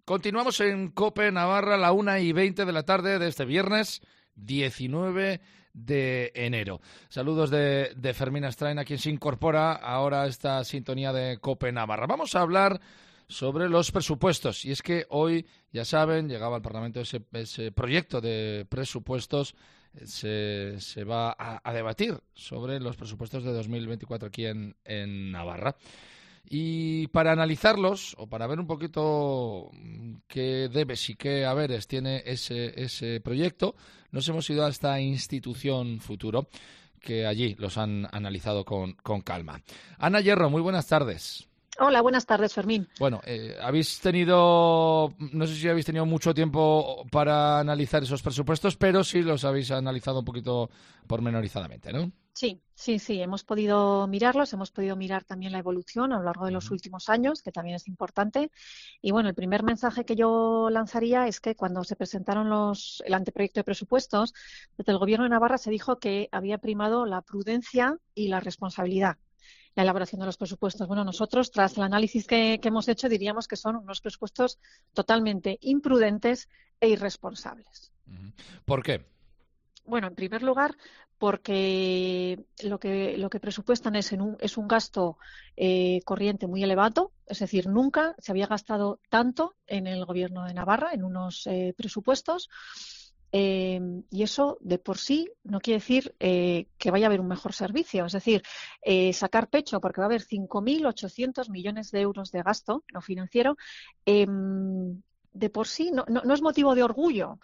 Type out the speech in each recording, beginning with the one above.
Continuamos en COPE Navarra, la 1:20 de la tarde de este viernes 19 de enero. Saludos de Fermín Astrain, a quien se incorpora ahora a esta sintonía de COPE Navarra. Vamos a hablar sobre los presupuestos. Y es que hoy, ya saben, llegaba al Parlamento ese proyecto de presupuestos. Se va a debatir sobre los presupuestos de 2024 aquí en Navarra. Y para analizarlos, o para ver un poquito qué debes y qué haberes tiene ese proyecto, nos hemos ido a esta institución Futuro, que allí los han analizado con calma. Ana Hierro, muy buenas tardes. Hola, buenas tardes, Fermín. Bueno, no sé si habéis tenido mucho tiempo para analizar esos presupuestos, pero sí los habéis analizado un poquito pormenorizadamente, ¿no? Sí, hemos podido mirarlos, hemos podido mirar también la evolución a lo largo de los últimos años, que también es importante. Y bueno, el primer mensaje que yo lanzaría es que cuando se presentaron el anteproyecto de presupuestos, desde el Gobierno de Navarra se dijo que había primado la prudencia y la responsabilidad la elaboración de los presupuestos. Bueno, nosotros, tras el análisis que hemos hecho, diríamos que son unos presupuestos totalmente imprudentes e irresponsables. ¿Por qué? Bueno, en primer lugar, porque lo que presupuestan es un gasto corriente muy elevado, es decir, nunca se había gastado tanto en el Gobierno de Navarra, en unos presupuestos. Y eso de por sí no quiere decir que vaya a haber un mejor servicio. Es decir, sacar pecho porque va a haber 5.800 millones de euros de gasto no financiero, de por sí no es motivo de orgullo.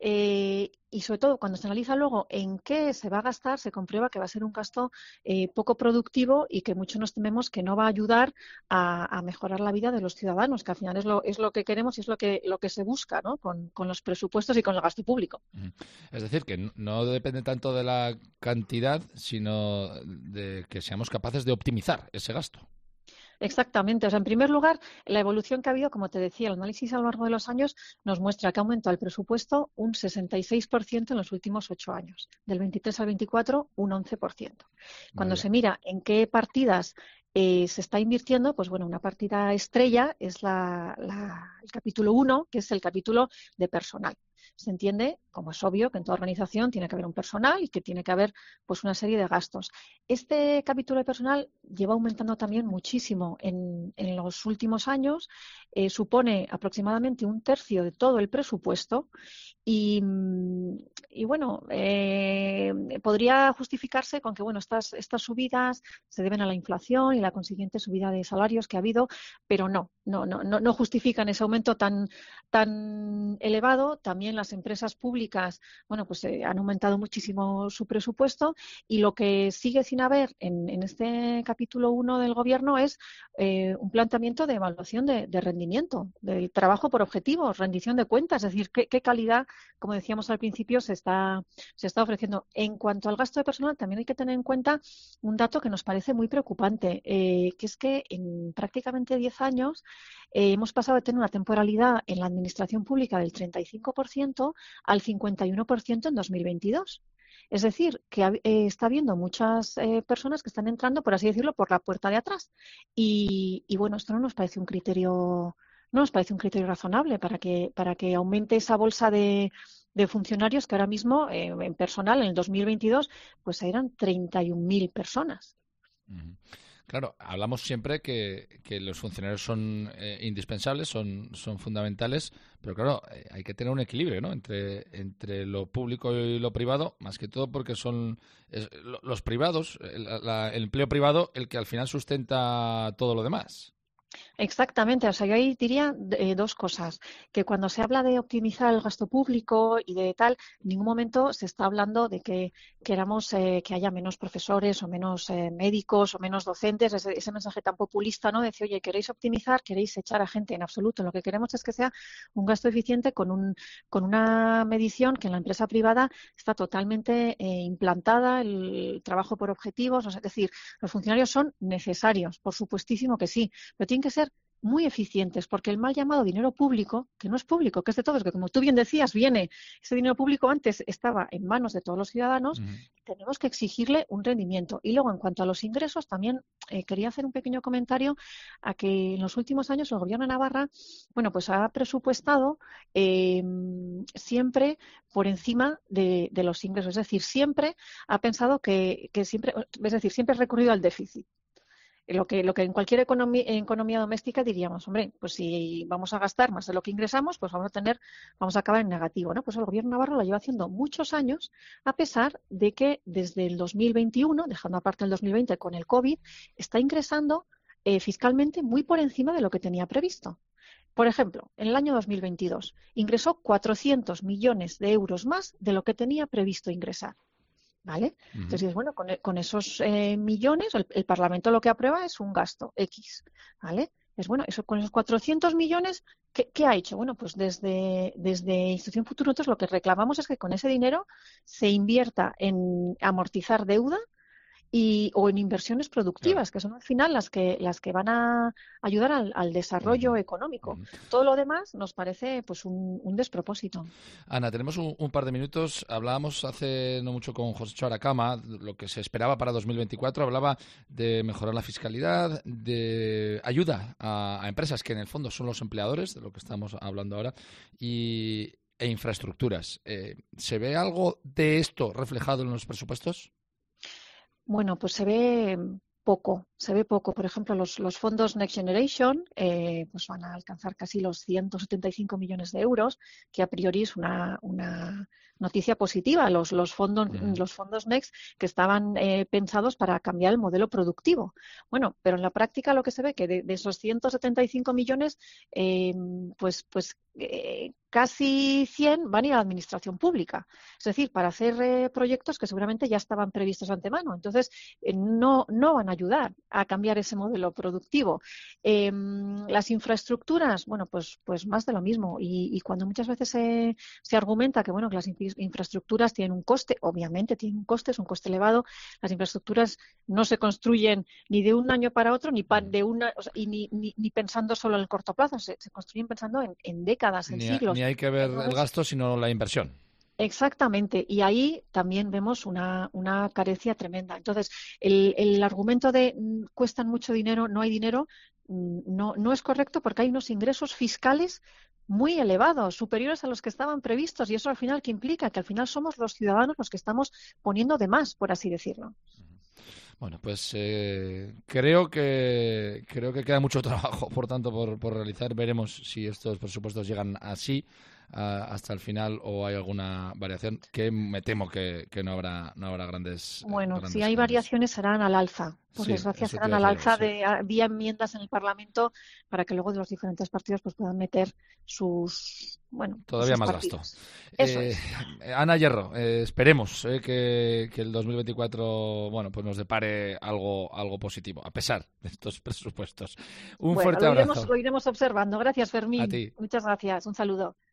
Y sobre todo cuando se analiza luego en qué se va a gastar, se comprueba que va a ser un gasto poco productivo y que muchos nos tememos que no va a ayudar a mejorar la vida de los ciudadanos, que al final es lo que queremos y es lo que se busca, ¿no? con los presupuestos y con el gasto público. Es decir, que no depende tanto de la cantidad, sino de que seamos capaces de optimizar ese gasto. Exactamente. O sea, en primer lugar, la evolución que ha habido, como te decía, el análisis a lo largo de los años nos muestra que ha aumentado el presupuesto un 66% en los últimos 8 años. Del 23 al 24, un 11%. Cuando se mira en qué partidas se está invirtiendo, pues bueno, una partida estrella es el capítulo 1, que es el capítulo de personal. Se entiende, como es obvio, que en toda organización tiene que haber un personal y que tiene que haber pues una serie de gastos. Este capítulo de personal lleva aumentando también muchísimo en los últimos años, supone aproximadamente un tercio de todo el presupuesto y bueno, podría justificarse con que bueno, estas subidas se deben a la inflación y la consiguiente subida de salarios que ha habido, pero no justifican ese aumento tan elevado. También las empresas públicas, bueno, pues han aumentado muchísimo su presupuesto y lo que sigue sin haber en este capítulo 1 del Gobierno es un planteamiento de evaluación de rendimiento, del trabajo por objetivos, rendición de cuentas, es decir, qué calidad, como decíamos al principio, se está ofreciendo. En cuanto al gasto de personal, también hay que tener en cuenta un dato que nos parece muy preocupante, que es que en prácticamente 10 años hemos pasado de tener una temporalidad en la administración pública del 35% al 51% en 2022. Es decir, que está habiendo muchas personas que están entrando, por así decirlo, por la puerta de atrás. Y bueno, esto no nos parece un criterio razonable para que aumente esa bolsa de funcionarios que ahora mismo en personal en el 2022 pues eran 31.000 personas. Claro, hablamos siempre que los funcionarios son indispensables, son fundamentales, pero claro, hay que tener un equilibrio, ¿no? entre lo público y lo privado, más que todo porque son los privados, el empleo privado, el que al final sustenta todo lo demás. Exactamente, o sea, yo ahí diría dos cosas, que cuando se habla de optimizar el gasto público y de tal, en ningún momento se está hablando de que queramos que haya menos profesores o menos médicos o menos docentes, ese mensaje tan populista, ¿no? Decir, oye, ¿queréis optimizar? ¿Queréis echar a gente? En absoluto, lo que queremos es que sea un gasto eficiente con una medición que en la empresa privada está totalmente implantada, el trabajo por objetivos, o sea, es decir, los funcionarios son necesarios, por supuestísimo que sí, pero tienen que ser muy eficientes, porque el mal llamado dinero público, que no es público, que es de todos, que como tú bien decías, ese dinero público antes estaba en manos de todos los ciudadanos, tenemos que exigirle un rendimiento. Y luego, en cuanto a los ingresos, también quería hacer un pequeño comentario a que en los últimos años el Gobierno de Navarra, bueno, pues ha presupuestado siempre por encima de los ingresos, es decir, siempre ha pensado que siempre, es decir, siempre ha recurrido al déficit. Lo que en cualquier economía doméstica diríamos, hombre, pues si vamos a gastar más de lo que ingresamos, pues vamos a acabar en negativo, ¿no? Pues el Gobierno navarro lo lleva haciendo muchos años, a pesar de que desde el 2021, dejando aparte el 2020 con el COVID, está ingresando fiscalmente muy por encima de lo que tenía previsto. Por ejemplo, en el año 2022 ingresó 400 millones de euros más de lo que tenía previsto ingresar. ¿Vale? Entonces, bueno, con esos millones, el Parlamento lo que aprueba es un gasto X, ¿vale? Es bueno, con esos 400 millones, ¿qué ha hecho? Bueno, pues desde Institución Futuro nosotros lo que reclamamos es que con ese dinero se invierta en amortizar deuda o en inversiones productivas, que son al final las que van a ayudar al desarrollo económico. Todo lo demás nos parece pues un despropósito. Ana, tenemos un par de minutos. Hablábamos hace no mucho con José Aracama, lo que se esperaba para 2024. Hablaba de mejorar la fiscalidad, de ayuda a empresas que en el fondo son los empleadores, de lo que estamos hablando ahora, e infraestructuras. ¿Se ve algo de esto reflejado en los presupuestos? Bueno, pues se ve poco. Por ejemplo, los fondos Next Generation pues van a alcanzar casi los 175 millones de euros, que a priori es una noticia positiva. Los fondos Next que estaban pensados para cambiar el modelo productivo. Bueno, pero en la práctica lo que se ve que de esos 175 millones, casi 100 van a ir a la administración pública. Es decir, para hacer proyectos que seguramente ya estaban previstos de antemano. Entonces, no van a ayudar a cambiar ese modelo productivo. Las infraestructuras, bueno, pues más de lo mismo. Y cuando muchas veces se argumenta que, bueno, que las infraestructuras tienen un coste, obviamente tienen un coste, es un coste elevado. Las infraestructuras no se construyen ni de un año para otro, ni pensando solo en el corto plazo, se construyen pensando en décadas, en siglos. Ni hay que ver el gasto, sino la inversión. Exactamente, y ahí también vemos una carencia tremenda. Entonces, el argumento de cuestan mucho dinero, no hay dinero, no es correcto, porque hay unos ingresos fiscales muy elevados, superiores a los que estaban previstos, y eso al final, ¿qué implica? Que al final somos los ciudadanos los que estamos poniendo de más, por así decirlo. Bueno, pues creo que queda mucho trabajo, por tanto, por realizar. Veremos si estos presupuestos llegan así hasta el final o hay alguna variación, que me temo que no habrá grandes. Bueno, si hay variaciones serán al alza. Por desgracia serán al alza vía enmiendas en el Parlamento para que luego de los diferentes partidos pues puedan meter todavía sus más partidos. Gasto. Ana Hierro, esperemos que el 2024 pues nos depare algo positivo, a pesar de estos presupuestos. Un fuerte abrazo. Lo iremos observando. Gracias, Fermín. A ti. Muchas gracias. Un saludo.